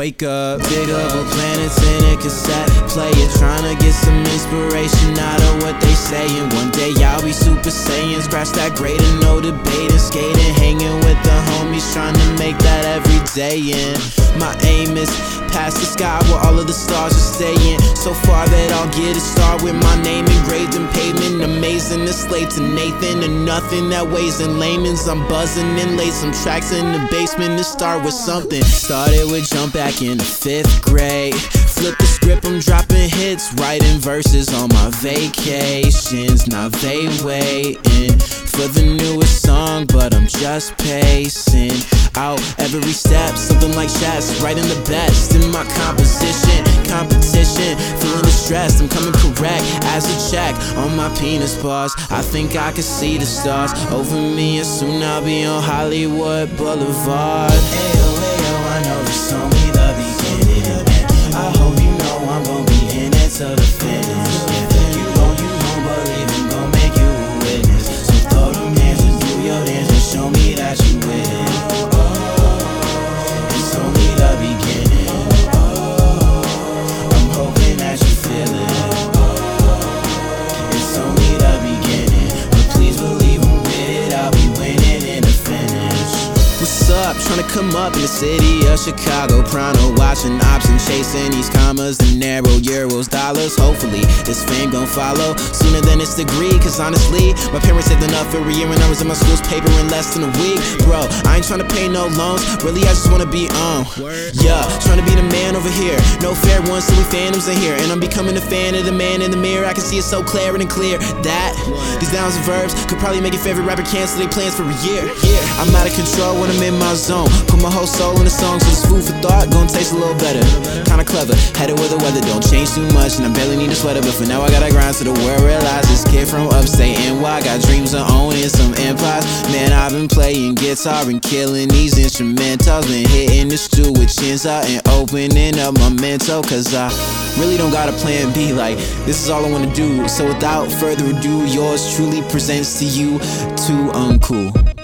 breakup. Big up with planets in a cassette player, trying to get some inspiration out of what they saying. One day I'll be Super Saiyan, scratch that grade and no debating, skating, hanging with the homies, trying to make that every day. And my aim is past the sky where all of the stars are staying. So far that I'll get a star with my name engraved in pavement. Amazing to slave to Nathan, and nothing that weighs in layman's. I'm buzzing and laid some tracks in the basement to start with something. Started with jump back in the 5th grade. Flip the script, I'm dropping hits, writing verses on my vacations. Now they waiting for the newest song, but I'm just pacing out every step, something like chess, writing the best in my competition, feeling distressed, I'm coming correct as a check on my penis bars. I think I can see the stars over me, and soon I'll be on Hollywood Boulevard. Ayo, ayo, I know this only the beginning, and I hope you know I'm gon' be in it to the finish. Yeah, you gon' believe I'm gon' make you a witness. So throw them hands and do your dance and show me that you with it. It's only the beginning. I'm hoping that you feel it. It's only the beginning, but please believe I'm with it. I'll be winning in the finish. What's up? Trying to come up in the city of Chicago, Prono, watching options, chasing these commas, the narrow euros, dollars. Hopefully this fame gon' follow sooner than its degree, cause honestly my parents saved enough for a year when I was in my school's paper in less than a week. Bro, I ain't trying to pay no loans, really I just wanna be yeah, trying to be the man over here. No fair ones, silly phantoms in here, and I'm becoming a fan of the man in the mirror. I can see it so clear and clear that these nouns and verbs could probably make your favorite rapper cancel their plans for a year. I'm out of control when I'm in my zone, put my whole soul in the song, so this food for thought gon' taste a little better. Kinda clever, headed where the weather don't change too much, and I barely need a sweater, but for now I gotta grind so the world realize this kid from upstate NY got dreams of owning some empires. Man, I've been playing guitar and killing these instrumentals, been hitting the stew with chins out and opening up my mental, cause I really don't got a plan B, like this is all I wanna do. So without further ado, yours truly presents to you Too Uncool.